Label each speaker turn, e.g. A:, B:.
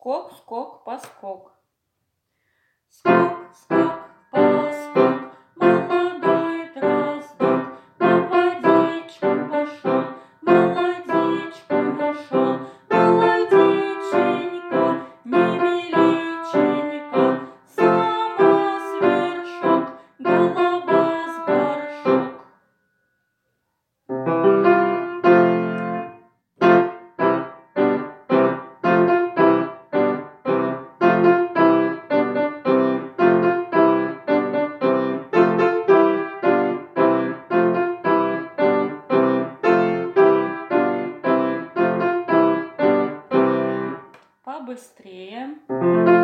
A: Скок, скок, поскок. Скок, скок, поскок, молодой дроздок по водичку пошел, молодичку нашел. Молодеченька, невеличенька, сама свершок, голова с горшок. Побыстрее.